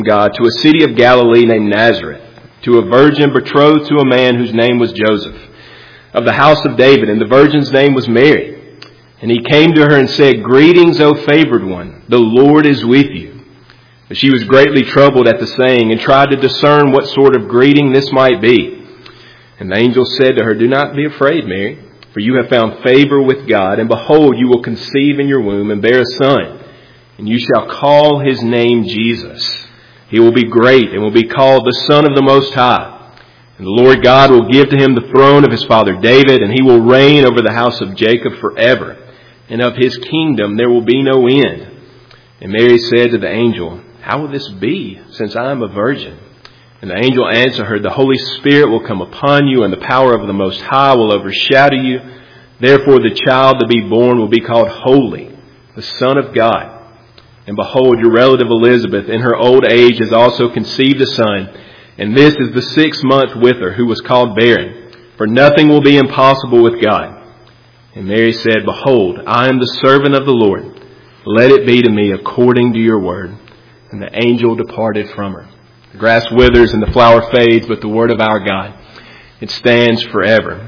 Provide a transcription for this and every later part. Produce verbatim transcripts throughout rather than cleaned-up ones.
God to a city of Galilee named Nazareth, to a virgin betrothed to a man whose name was Joseph, of the house of David, and the virgin's name was Mary. And he came to her and said, "Greetings, O favored one, the Lord is with you." But she was greatly troubled at the saying, and tried to discern what sort of greeting this might be. And the angel said to her, "Do not be afraid, Mary, for you have found favor with God, and behold, you will conceive in your womb and bear a son, and you shall call his name Jesus. He will be great and will be called the Son of the Most High. And the Lord God will give to him the throne of his father David, and he will reign over the house of Jacob forever. And of his kingdom there will be no end." And Mary said to the angel, "How will this be, since I am a virgin?" And the angel answered her, "The Holy Spirit will come upon you, and the power of the Most High will overshadow you. Therefore the child to be born will be called Holy, the Son of God. And behold, your relative Elizabeth in her old age has also conceived a son, and this is the sixth month with her, who was called barren. For nothing will be impossible with God." And Mary said, "Behold, I am the servant of the Lord. Let it be to me according to your word." And the angel departed from her. The grass withers and the flower fades, but the word of our God, it stands forever.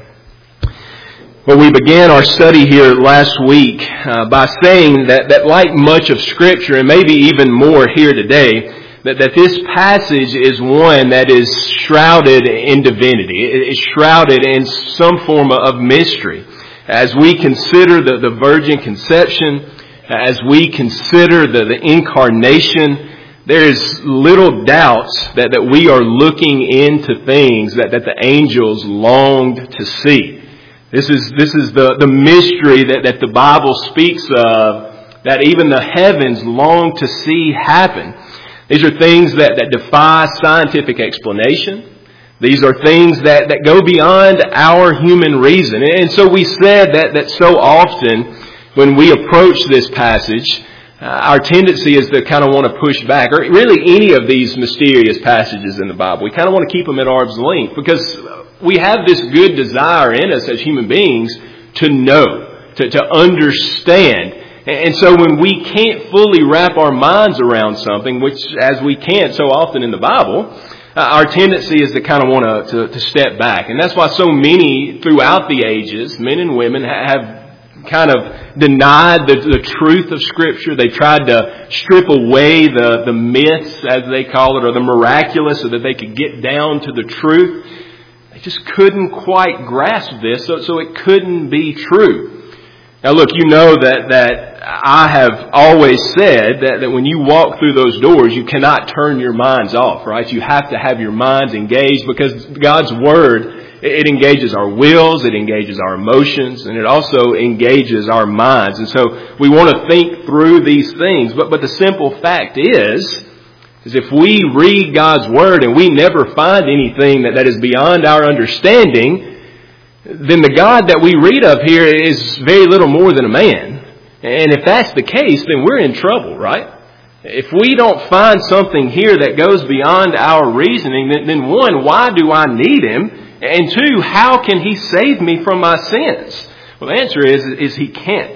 Well, we began our study here last week uh, by saying that, that like much of Scripture, and maybe even more here today, that, that this passage is one that is shrouded in divinity. It is shrouded in some form of mystery. As we consider the, the virgin conception, as we consider the, the incarnation, there is little doubt that, that we are looking into things that, that the angels longed to see. This is this is the, the mystery that, that the Bible speaks of, that even the heavens long to see happen. These are things that, that defy scientific explanation. These are things that, that go beyond our human reason. And so we said that, that so often when we approach this passage, uh, our tendency is to kind of want to push back, or really any of these mysterious passages in the Bible. We kind of want to keep them at arm's length because we have this good desire in us as human beings to know, to, to understand. And so when we can't fully wrap our minds around something, which as we can't so often in the Bible, uh, our tendency is to kind of want to, to, to step back. And that's why so many throughout the ages, men and women, have kind of denied the, the truth of Scripture. They tried to strip away the, the myths, as they call it, or the miraculous, so that they could get down to the truth. They just couldn't quite grasp this, so, so it couldn't be true. Now look, you know that, that I have always said that, that when you walk through those doors, you cannot turn your minds off, right? You have to have your minds engaged because God's Word, it engages our wills, it engages our emotions, and it also engages our minds. And so we want to think through these things. But, but the simple fact is, is if we read God's Word and we never find anything that, that is beyond our understanding, then the God that we read of here is very little more than a man. And if that's the case, then we're in trouble, right? If we don't find something here that goes beyond our reasoning, then, then one, why do I need Him? And two, how can He save me from my sins? Well, the answer is, is He can't.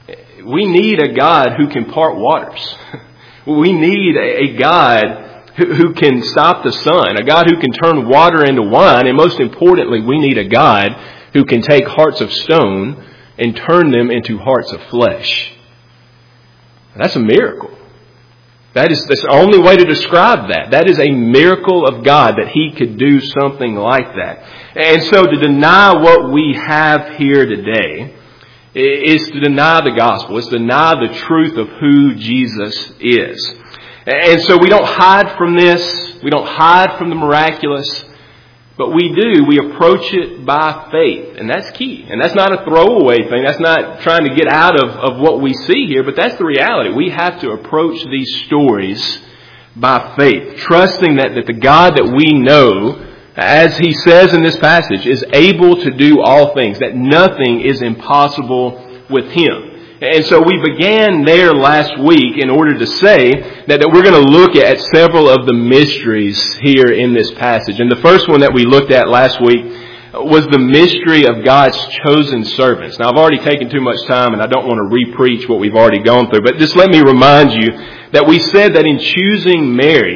We need a God who can part waters. We need a God who can stop the sun, a God who can turn water into wine, and most importantly, we need a God who can take hearts of stone and turn them into hearts of flesh. That's a miracle. That is that's the only way to describe that. That is a miracle of God, that He could do something like that. And so to deny what we have here today is to deny the gospel. It's to deny the truth of who Jesus is. And so we don't hide from this. We don't hide from the miraculous. But we do. We approach it by faith. And that's key. And that's not a throwaway thing. That's not trying to get out of, of what we see here. But that's the reality. We have to approach these stories by faith. Trusting that, that the God that we know, as He says in this passage, is able to do all things. That nothing is impossible with Him. And so we began there last week in order to say that, that we're going to look at several of the mysteries here in this passage. And the first one that we looked at last week was the mystery of God's chosen servants. Now, I've already taken too much time and I don't want to re-preach what we've already gone through. But just let me remind you that we said that in choosing Mary,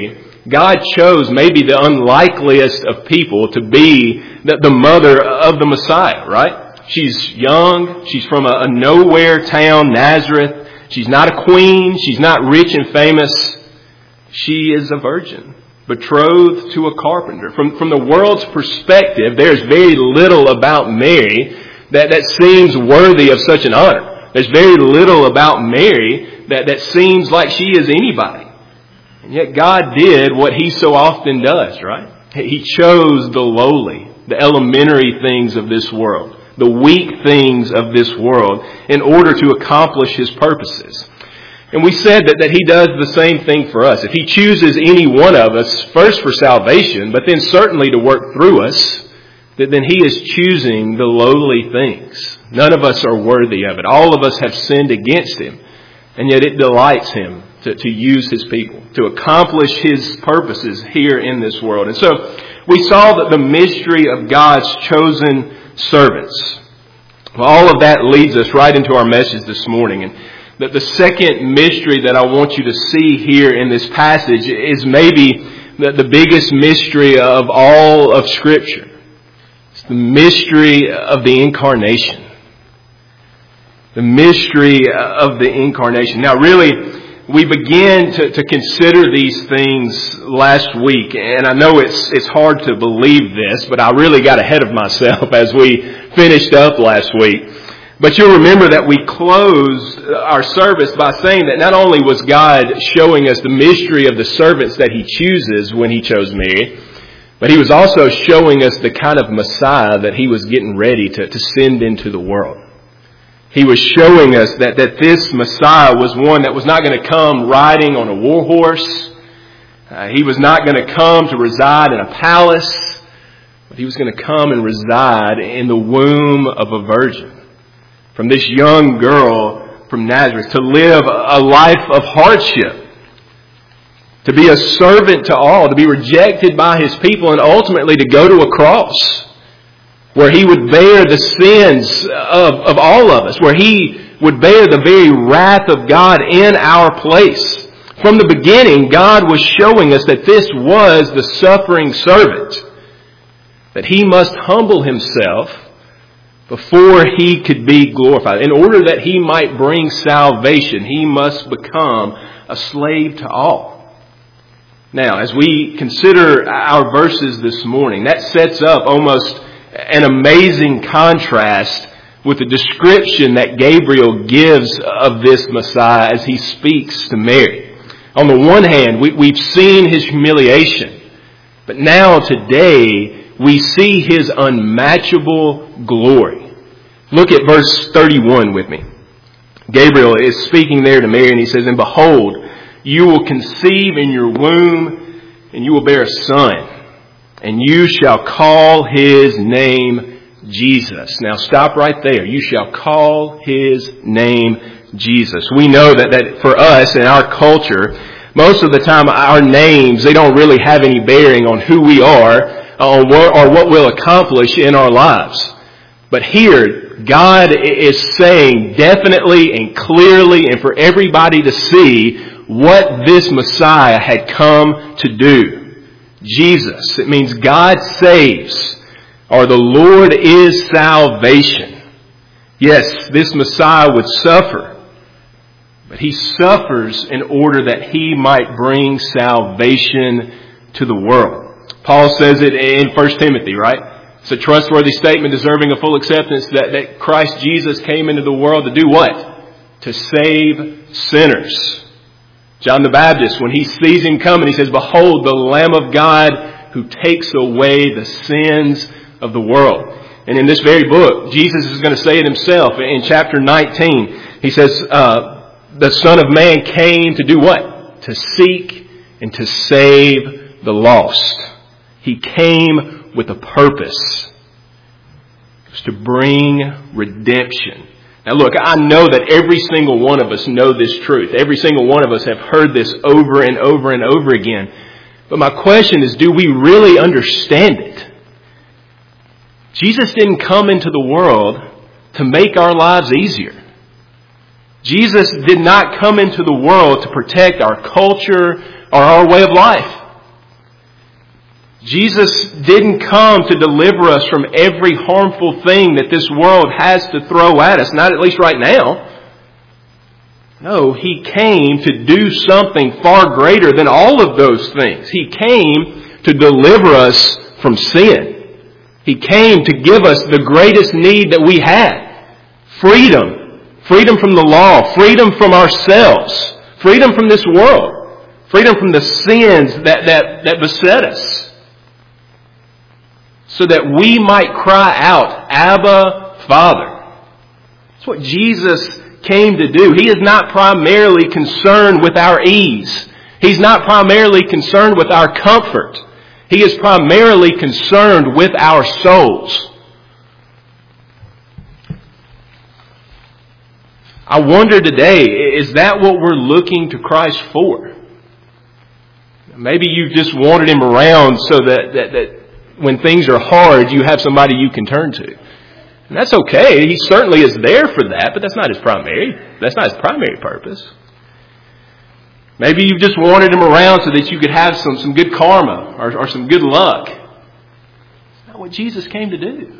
God chose maybe the unlikeliest of people to be the, the mother of the Messiah, right? She's young. She's from a, a nowhere town, Nazareth. She's not a queen. She's not rich and famous. She is a virgin, betrothed to a carpenter. From, from the world's perspective, there's very little about Mary that, that seems worthy of such an honor. There's very little about Mary that, that seems like she is anybody. And yet God did what He so often does, right? He chose the lowly, the elementary things of this world, the weak things of this world, in order to accomplish His purposes. And we said that, that He does the same thing for us. If He chooses any one of us, first for salvation, but then certainly to work through us, that then He is choosing the lowly things. None of us are worthy of it. All of us have sinned against Him, and yet it delights Him to, to use His people, to accomplish His purposes here in this world. And so we saw that the mystery of God's chosen servants. Well, all of that leads us right into our message this morning. And that the second mystery that I want you to see here in this passage is maybe the, the biggest mystery of all of Scripture. It's the mystery of the incarnation. The mystery of the incarnation. Now, really, we began to, to consider these things last week, and I know it's it's hard to believe this, but I really got ahead of myself as we finished up last week. But you'll remember that we closed our service by saying that not only was God showing us the mystery of the servants that He chooses when He chose Mary, but He was also showing us the kind of Messiah that He was getting ready to, to send into the world. He was showing us that, that this Messiah was one that was not going to come riding on a war horse. Uh, he was not going to come to reside in a palace, but He was going to come and reside in the womb of a virgin. From this young girl from Nazareth, to live a life of hardship, to be a servant to all, to be rejected by His people, and ultimately to go to a cross where He would bear the sins of, of all of us, where He would bear the very wrath of God in our place. From the beginning, God was showing us that this was the suffering servant, that He must humble Himself before He could be glorified. In order that He might bring salvation, He must become a slave to all. Now, as we consider our verses this morning, that sets up almost an amazing contrast with the description that Gabriel gives of this Messiah as he speaks to Mary. On the one hand, we, we've seen His humiliation, but now today we see His unmatchable glory. Look at verse thirty-one with me. Gabriel is speaking there to Mary, and he says, "And behold, you will conceive in your womb, and you will bear a son, and you shall call His name Jesus." Now stop right there. You shall call His name Jesus. We know that, that for us in our culture, most of the time our names, they don't really have any bearing on who we are or what, or what we'll accomplish in our lives. But here, God is saying definitely and clearly and for everybody to see what this Messiah had come to do. Jesus. It means God saves, or the Lord is salvation. Yes, this Messiah would suffer, but He suffers in order that He might bring salvation to the world. Paul says it in First Timothy, right? It's a trustworthy statement deserving of full acceptance that, that Christ Jesus came into the world to do what? To save sinners. John the Baptist, when he sees Him coming, he says, "Behold, the Lamb of God who takes away the sins of the world." And in this very book, Jesus is going to say it Himself in chapter nineteen. He says, uh, the Son of Man came to do what? To seek and to save the lost. He came with a purpose. It was to bring redemption. Now look, I know that every single one of us know this truth. Every single one of us have heard this over and over and over again. But my question is, do we really understand it? Jesus didn't come into the world to make our lives easier. Jesus did not come into the world to protect our culture or our way of life. Jesus didn't come to deliver us from every harmful thing that this world has to throw at us, not at least right now. No, He came to do something far greater than all of those things. He came to deliver us from sin. He came to give us the greatest need that we had. Freedom. Freedom from the law. Freedom from ourselves. Freedom from this world. Freedom from the sins that, that, that beset us. So that we might cry out, Abba, Father. That's what Jesus came to do. He is not primarily concerned with our ease. He's not primarily concerned with our comfort. He is primarily concerned with our souls. I wonder today, is that what we're looking to Christ for? Maybe you've just wanted Him around so that, that, that when things are hard, you have somebody you can turn to. And that's okay. He certainly is there for that, but that's not His primary. That's not His primary purpose. Maybe you've just wanted Him around so that you could have some, some good karma or, or some good luck. That's not what Jesus came to do.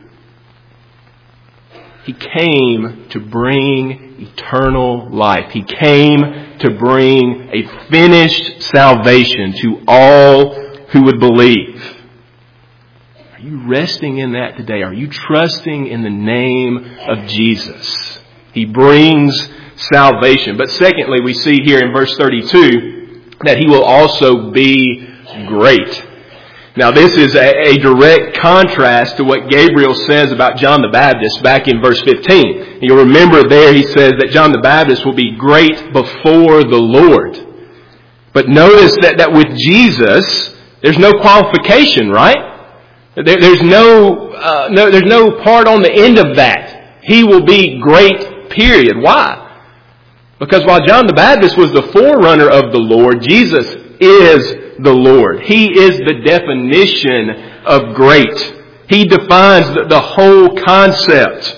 He came to bring eternal life. He came to bring a finished salvation to all who would believe. Are you resting in that today? Are you trusting in the name of Jesus? He brings salvation. But secondly, we see here in verse thirty-two that He will also be great. Now this is a, a direct contrast to what Gabriel says about John the Baptist back in verse fifteen. You'll remember there he says that John the Baptist will be great before the Lord. But notice that, that with Jesus, there's no qualification, right? There, there's no, uh, no, there's no part on the end of that. He will be great, period. Why? Because while John the Baptist was the forerunner of the Lord, Jesus is the Lord. He is the definition of great. He defines the, the whole concept.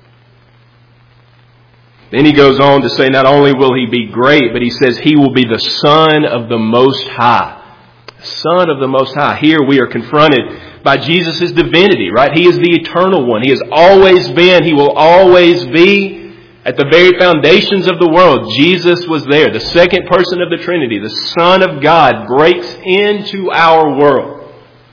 Then he goes on to say not only will He be great, but he says He will be the Son of the Most High. Son of the Most High. Here we are confronted by Jesus' divinity, right? He is the eternal one. He has always been. He will always be. At the very foundations of the world, Jesus was there. The second person of the Trinity, the Son of God, breaks into our world.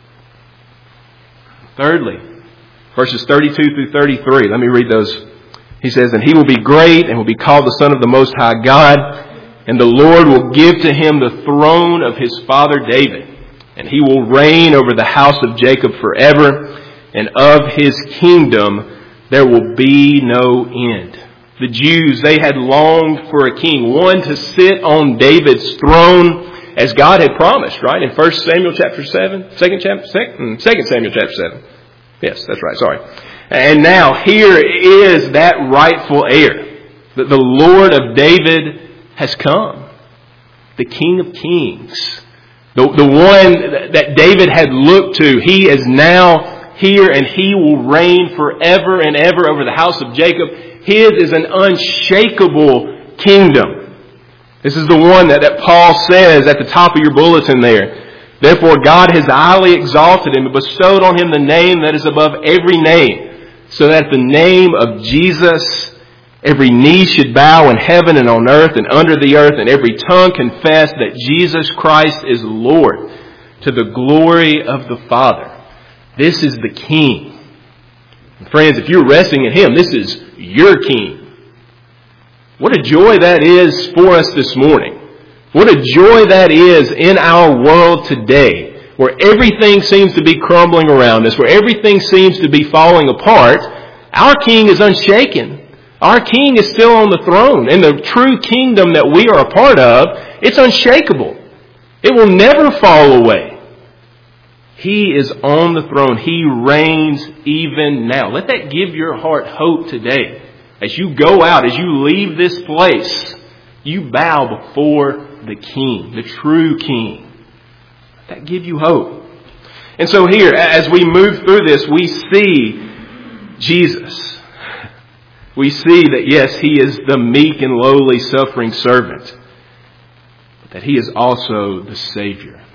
Thirdly, verses thirty-two through thirty-three. Let me read those. He says, and He will be great and will be called the Son of the Most High God. And the Lord will give to Him the throne of His father David. And He will reign over the house of Jacob forever. And of His kingdom there will be no end. The Jews, they had longed for a king, one to sit on David's throne as God had promised, right? In First Samuel chapter seven, second chapter, second, second Samuel chapter seven. Yes, that's right, sorry. And now here is that rightful heir. The, the Lord of David has come. The King of Kings. The, the one that David had looked to. He is now here and He will reign forever and ever over the house of Jacob. His is an unshakable kingdom. This is the one that, that Paul says at the top of your bulletin there. Therefore God has highly exalted Him and bestowed on Him the name that is above every name, so that at the name of Jesus every knee should bow in heaven and on earth and under the earth, and every tongue confess that Jesus Christ is Lord, to the glory of the Father. This is the King. And friends, if you're resting in Him, this is your King. What a joy that is for us this morning. What a joy that is in our world today, where everything seems to be crumbling around us, where everything seems to be falling apart. Our King is unshaken. Our King is still on the throne. And the true kingdom that we are a part of, it's unshakable. It will never fall away. He is on the throne. He reigns even now. Let that give your heart hope today. As you go out, as you leave this place, you bow before the King, the true King. Let that give you hope. And so here, as we move through this, we see Jesus. We see that, yes, He is the meek and lowly suffering servant, but that He is also the Savior.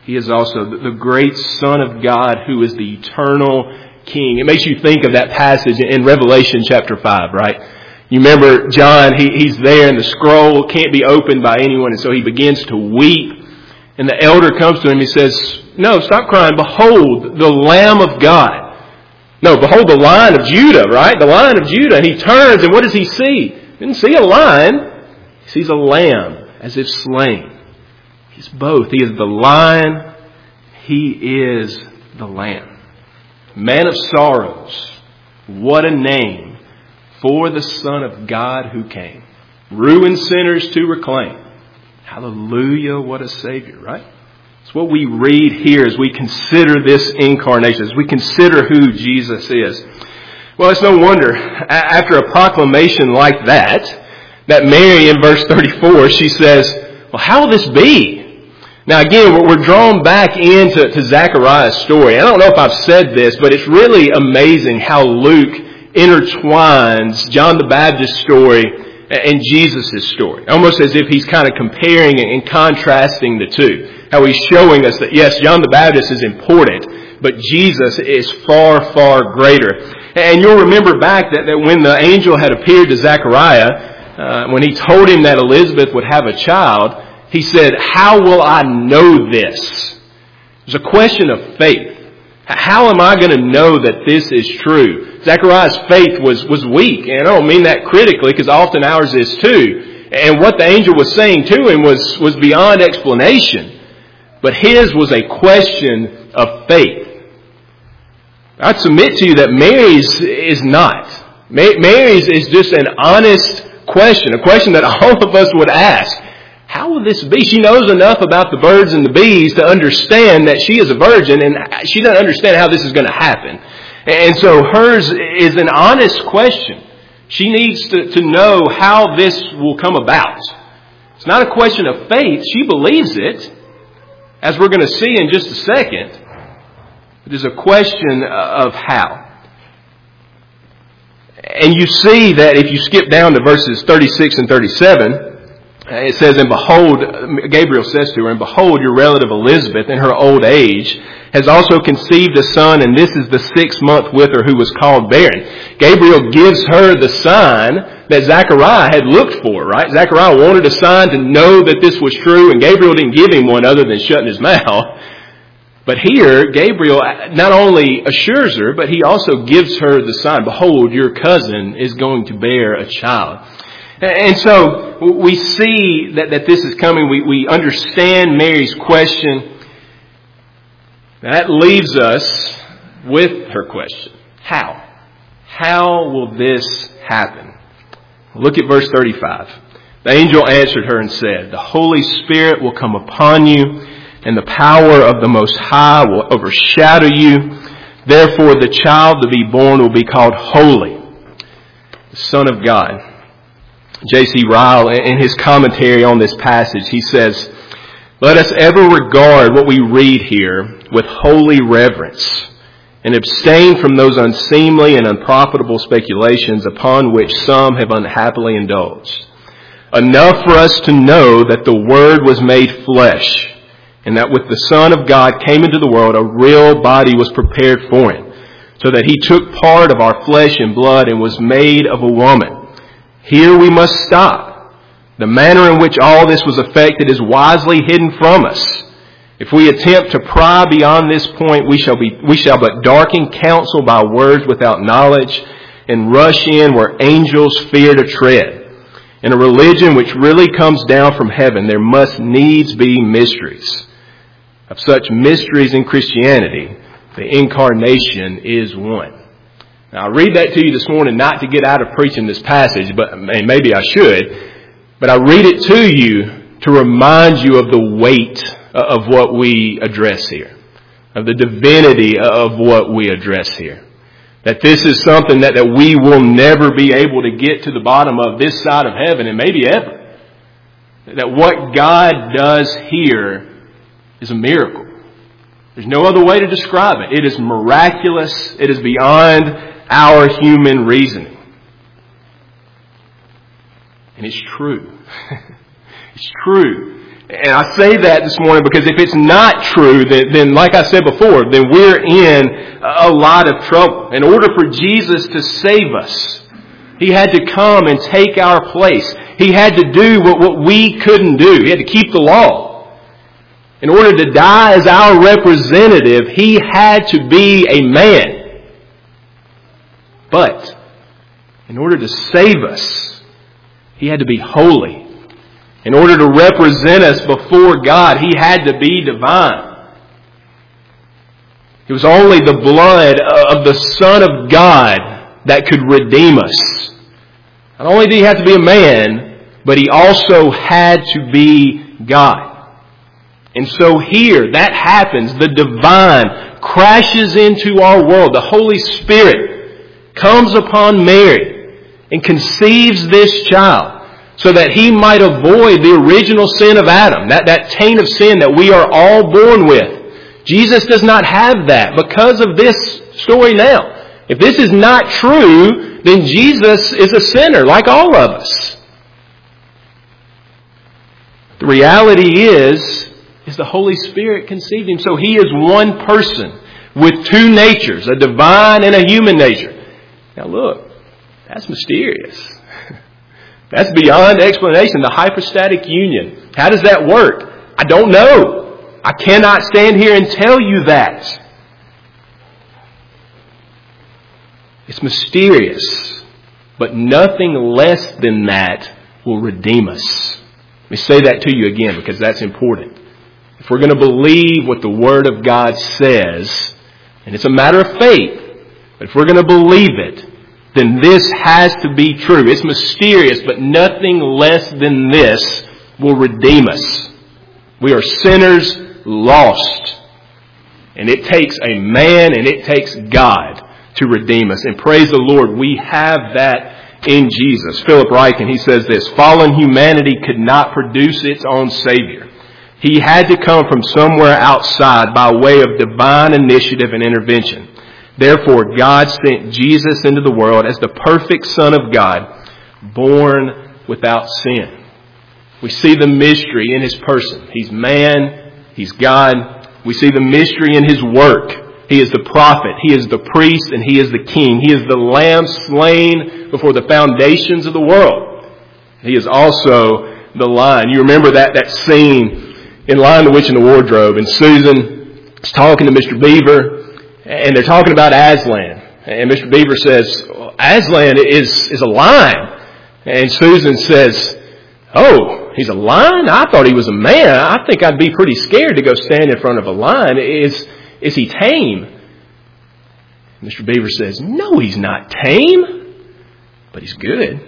He is also the great Son of God who is the eternal King. It makes you think of that passage in Revelation chapter five, right? You remember John, he, he's there and the scroll can't be opened by anyone, and so he begins to weep. And the elder comes to him, he says, no, stop crying. Behold, the Lamb of God. No, behold the Lion of Judah, right? The Lion of Judah. And he turns, and what does he see? He didn't see a lion. He sees a lamb as if slain. He's both. He is the Lion. He is the Lamb. Man of sorrows. What a name for the Son of God who came. Ruined sinners to reclaim. Hallelujah, what a Savior, right? It's what we read here as we consider this incarnation, as we consider who Jesus is. Well, it's no wonder, after a proclamation like that, that Mary in verse thirty-four, she says, well, how will this be? Now again, we're drawn back into to Zechariah's story. I don't know if I've said this, but it's really amazing how Luke intertwines John the Baptist's story and Jesus' story. Almost as if he's kind of comparing and contrasting the two. How he's showing us that, yes, John the Baptist is important, but Jesus is far, far greater. And you'll remember back that, that when the angel had appeared to Zechariah, uh, when he told him that Elizabeth would have a child, he said, how will I know this? It's a question of faith. How am I going to know that this is true? Zechariah's faith was, was weak. And I don't mean that critically, because often ours is too. And what the angel was saying to him was, was beyond explanation. But his was a question of faith. I'd submit to you that Mary's is not. Mary's is just an honest question, a question that all of us would ask. How will this be? She knows enough about the birds and the bees to understand that she is a virgin, and she doesn't understand how this is going to happen. And so hers is an honest question. She needs to, to know how this will come about. It's not a question of faith. She believes it, as we're going to see in just a second. It is a question of how. And you see that if you skip down to verses thirty-six and thirty-seven, it says, and behold, Gabriel says to her, and behold, your relative Elizabeth in her old age has also conceived a son, and this is the sixth month with her who was called barren. Gabriel gives her the sign that Zechariah had looked for, right? Zechariah wanted a sign to know that this was true, and Gabriel didn't give him one other than shutting his mouth. But here, Gabriel not only assures her, but he also gives her the sign, behold, your cousin is going to bear a child. And so we see that, that this is coming. We, we understand Mary's question. That leaves us with her question. How? How will this happen? Look at verse thirty-five. The angel answered her and said, the Holy Spirit will come upon you, and the power of the Most High will overshadow you. Therefore the child to be born will be called Holy, the Son of God. J C Ryle, in his commentary on this passage, he says, let us ever regard what we read here with holy reverence and abstain from those unseemly and unprofitable speculations upon which some have unhappily indulged. Enough for us to know that the Word was made flesh, and that with the Son of God came into the world, a real body was prepared for him, so that he took part of our flesh and blood and was made of a woman. Here we must stop. The manner in which all this was effected is wisely hidden from us. If we attempt to pry beyond this point, we shall be, we shall but darken counsel by words without knowledge, and rush in where angels fear to tread. In a religion which really comes down from heaven, there must needs be mysteries. Of such mysteries in Christianity, the incarnation is one. Now, I read that to you this morning not to get out of preaching this passage, but and maybe I should, but I read it to you to remind you of the weight of what we address here, of the divinity of what we address here. That this is something that, that we will never be able to get to the bottom of this side of heaven, and maybe ever. That what God does here is a miracle. There's no other way to describe it. It is miraculous. It is beyond our human reasoning. And it's true. It's true And I say that this morning because if it's not true, then, then like I said before, then we're in a lot of trouble. In order for Jesus to save us, He had to come and take our place. He had to do what, what we couldn't do. He had to keep the law. In order to die as our representative, He had to be a man. But in order to save us, He had to be holy. In order to represent us before God, He had to be divine. It was only the blood of the Son of God that could redeem us. Not only did He have to be a man, but He also had to be God. And so here, that happens. The divine crashes into our world. The Holy Spirit comes upon Mary and conceives this child so that He might avoid the original sin of Adam, that, that taint of sin that we are all born with. Jesus does not have that because of this story now. If this is not true, then Jesus is a sinner like all of us. The reality is, is the Holy Spirit conceived Him. So He is one person with two natures, a divine and a human nature. Now look, that's mysterious. That's beyond explanation. The hypostatic union. How does that work? I don't know. I cannot stand here and tell you that. It's mysterious. But nothing less than that will redeem us. Let me say that to you again because that's important. If we're going to believe what the Word of God says, and it's a matter of faith, but if we're going to believe it, then this has to be true. It's mysterious, but nothing less than this will redeem us. We are sinners lost. And it takes a man and it takes God to redeem us. And praise the Lord, we have that in Jesus. Philip Ryken, he says this, fallen humanity could not produce its own Savior. He had to come from somewhere outside by way of divine initiative and intervention. Therefore, God sent Jesus into the world as the perfect Son of God, born without sin. We see the mystery in His person. He's man, He's God. We see the mystery in His work. He is the prophet, He is the priest, and He is the king. He is the lamb slain before the foundations of the world. He is also the Lion. You remember that, that scene in Lion, the Witch, and the Wardrobe, and Susan is talking to Mister Beaver, and they're talking about Aslan. And Mister Beaver says, well, Aslan is, is a lion. And Susan says, oh, he's a lion? I thought he was a man. I think I'd be pretty scared to go stand in front of a lion. Is, is he tame? Mister Beaver says, no, he's not tame, but he's good.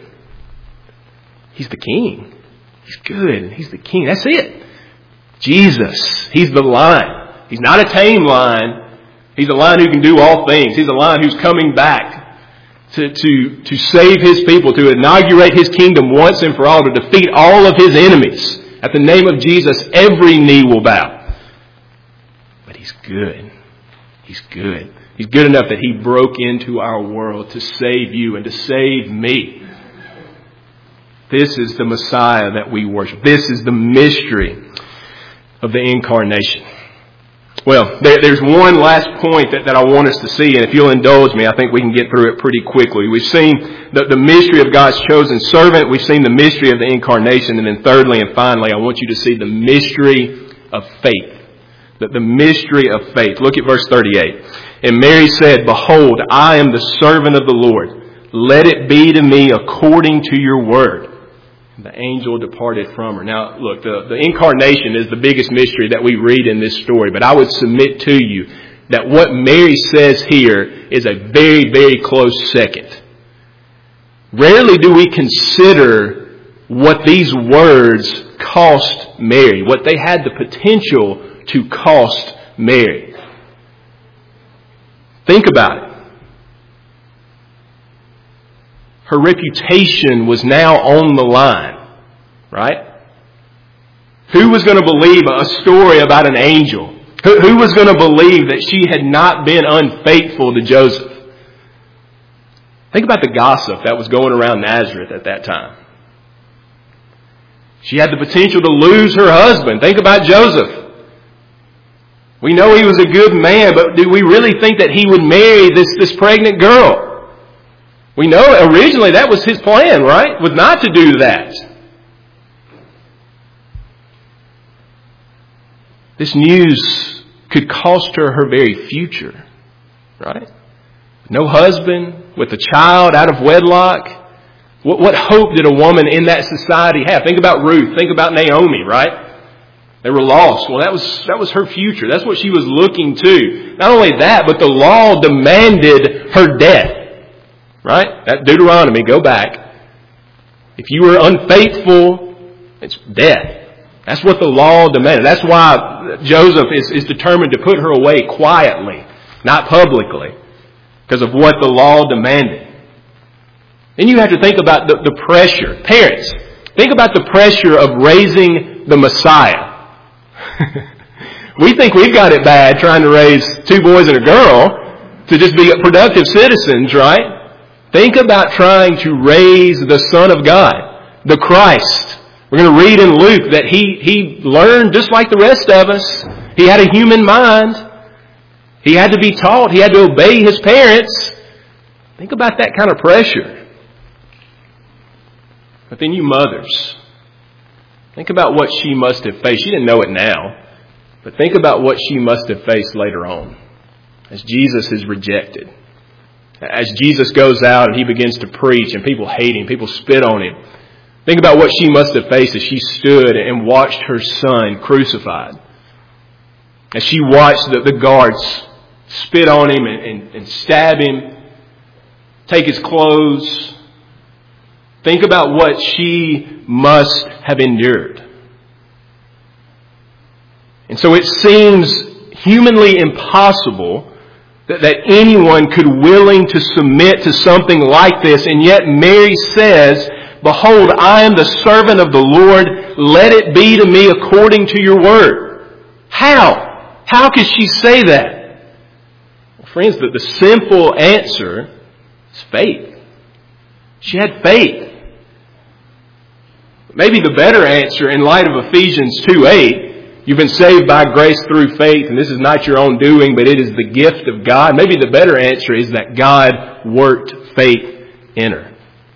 He's the king. He's good. He's the king. That's it. Jesus, He's the lion. He's not a tame lion. He's a lion who can do all things. He's a lion who's coming back to, to, to save His people, to inaugurate His kingdom once and for all, to defeat all of His enemies. At the name of Jesus, every knee will bow. But He's good. He's good. He's good enough that He broke into our world to save you and to save me. This is the Messiah that we worship. This is the mystery of the incarnation. Well, there, there's one last point that, that I want us to see, and if you'll indulge me, I think we can get through it pretty quickly. We've seen the, the mystery of God's chosen servant. We've seen the mystery of the incarnation. And then thirdly and finally, I want you to see the mystery of faith. The, the mystery of faith. Look at verse thirty-eight. And Mary said, behold, I am the servant of the Lord. Let it be to me according to your word. The angel departed from her. Now, look, the, the incarnation is the biggest mystery that we read in this story. But I would submit to you that what Mary says here is a very, very close second. Rarely do we consider what these words cost Mary, what they had the potential to cost Mary. Think about it. Her reputation was now on the line, right? Who was going to believe a story about an angel? Who, who was going to believe that she had not been unfaithful to Joseph? Think about the gossip that was going around Nazareth at that time. She had the potential to lose her husband. Think about Joseph. We know he was a good man, but do we really think that he would marry this, this pregnant girl? We know originally that was his plan, right? Was not to do that. This news could cost her her very future, right? No husband, with a child out of wedlock. What, what hope did a woman in that society have? Think about Ruth. Think about Naomi, right? They were lost. Well, that was, that was her future. That's what she was looking to. Not only that, but the law demanded her death. Right? That Deuteronomy, go back. If you were unfaithful, it's death. That's what the law demanded. That's why Joseph is, is determined to put her away quietly, not publicly, because of what the law demanded. Then you have to think about the, the pressure. Parents, think about the pressure of raising the Messiah. We think we've got it bad trying to raise two boys and a girl to just be productive citizens, right? Think about trying to raise the Son of God, the Christ. We're going to read in Luke that he, he learned just like the rest of us. He had a human mind. He had to be taught. He had to obey his parents. Think about that kind of pressure. But then you mothers, think about what she must have faced. She didn't know it now, but think about what she must have faced later on as Jesus is rejected. As Jesus goes out and he begins to preach and people hate him, people spit on him. Think about what she must have faced as she stood and watched her son crucified. As she watched the, the guards spit on him and, and, and stab him, take his clothes. Think about what she must have endured. And so it seems humanly impossible that, that anyone could willing to submit to something like this. And yet Mary says, "Behold, I am the servant of the Lord. Let it be to me according to your word." How? How could she say that? Well, friends, the, the simple answer is faith. She had faith. Maybe the better answer in light of Ephesians two eight, you've been saved by grace through faith, and this is not your own doing, but it is the gift of God. Maybe the better answer is that God worked faith in her.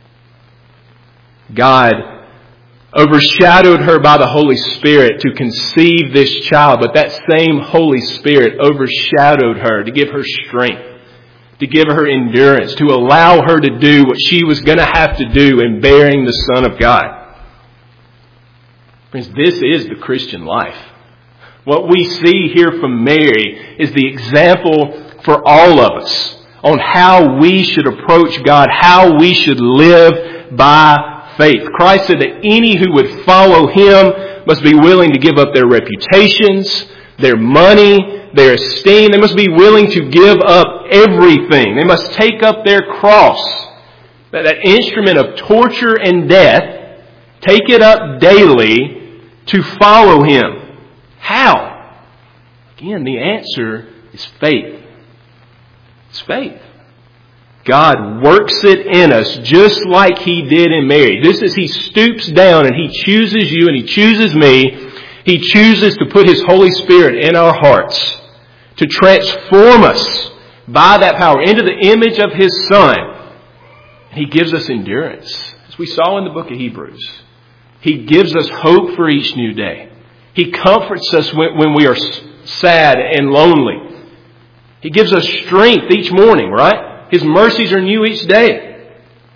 God overshadowed her by the Holy Spirit to conceive this child, but that same Holy Spirit overshadowed her to give her strength, to give her endurance, to allow her to do what she was going to have to do in bearing the Son of God. Friends, this is the Christian life. What we see here from Mary is the example for all of us on how we should approach God, how we should live by faith. Christ said that any who would follow Him must be willing to give up their reputations, their money, their esteem. They must be willing to give up everything. They must take up their cross, that, that instrument of torture and death, take it up daily to follow Him. How? Again, the answer is faith. It's faith. God works it in us just like He did in Mary. Just as He stoops down and He chooses you and He chooses me, He chooses to put His Holy Spirit in our hearts to transform us by that power into the image of His Son. And He gives us endurance, as we saw in the book of Hebrews. He gives us hope for each new day. He comforts us when, when we are sad and lonely. He gives us strength each morning, right? His mercies are new each day.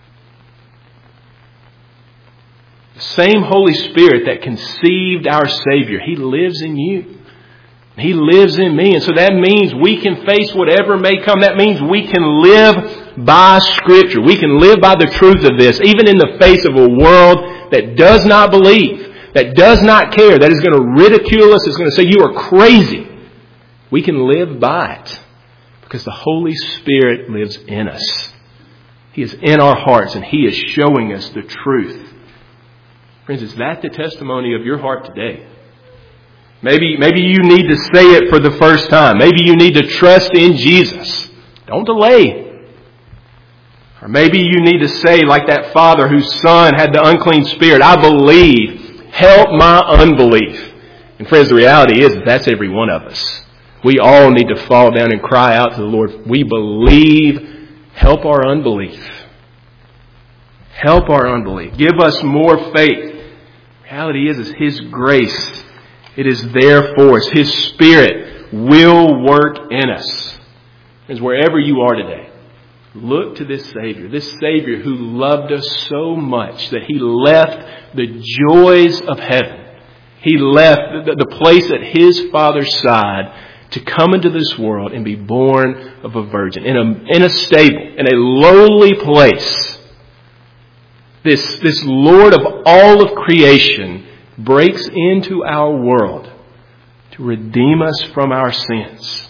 The same Holy Spirit that conceived our Savior, He lives in you. He lives in me. And so that means we can face whatever may come. That means we can live by Scripture. We can live by the truth of this, even in the face of a world that does not believe, that does not care, that is going to ridicule us, is going to say, you are crazy. We can live by it because the Holy Spirit lives in us. He is in our hearts and He is showing us the truth. Friends, is that the testimony of your heart today? Maybe, maybe you need to say it for the first time. Maybe you need to trust in Jesus. Don't delay. Or maybe you need to say, like that father whose son had the unclean spirit, I believe, Help my unbelief. And friends, the reality is that that's every one of us. We all need to fall down and cry out to the Lord. We believe. Help our unbelief. Help our unbelief. Give us more faith. The reality is, is His grace. It is there for us. His Spirit will work in us. Friends, wherever you are today, look to this Savior. This Savior who loved us so much that He left the joys of heaven. He left the place at His Father's side to come into this world and be born of a virgin in a, in a stable, in a lowly place. This, this Lord of all of creation breaks into our world to redeem us from our sins.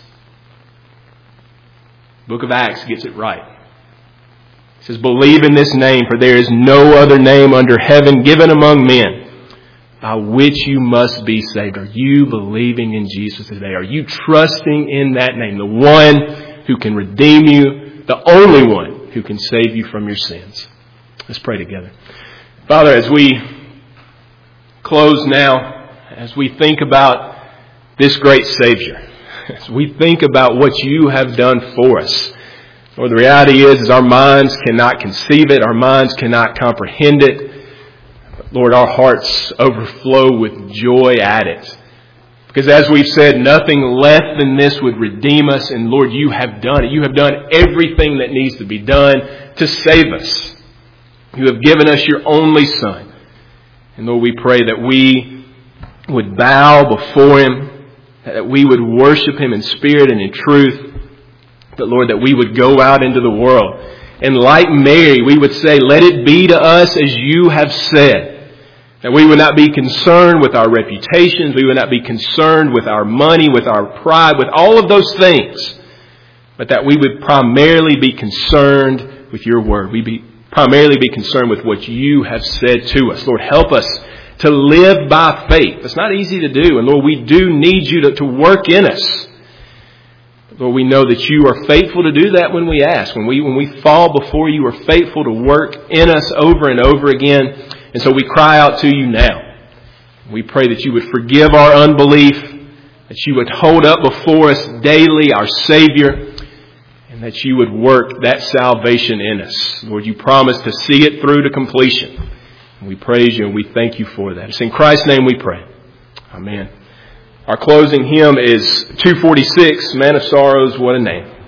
The book of Acts gets it right. It says, believe in this name, for there is no other name under heaven given among men by which you must be saved. Are you believing in Jesus today? Are you trusting in that name? The one who can redeem you, the only one who can save you from your sins. Let's pray together. Father, as we close now, as we think about this great Savior, as we think about what you have done for us, Lord, the reality is, is our minds cannot conceive it, our minds cannot comprehend it. Lord, our hearts overflow with joy at it. Because as we've said, nothing less than this would redeem us. And Lord, you have done it. You have done everything that needs to be done to save us. You have given us your only Son. And Lord, we pray that we would bow before Him, that we would worship Him in spirit and in truth. But Lord, that we would go out into the world. And like Mary, we would say, let it be to us as you have said. That we would not be concerned with our reputations. We would not be concerned with our money, with our pride, with all of those things. But that we would primarily be concerned with your word. We be primarily be concerned with what you have said to us. Lord, help us to live by faith. It's not easy to do. And Lord, we do need you to, to work in us. Lord, we know that you are faithful to do that when we ask. When we, when we fall before you, you are faithful to work in us over and over again. And so we cry out to you now. We pray that you would forgive our unbelief, that you would hold up before us daily our Savior, and that you would work that salvation in us. Lord, you promised to see it through to completion. And we praise you and we thank you for that. It's in Christ's name we pray. Amen. Our closing hymn is two forty-six, Man of Sorrows, What a Name.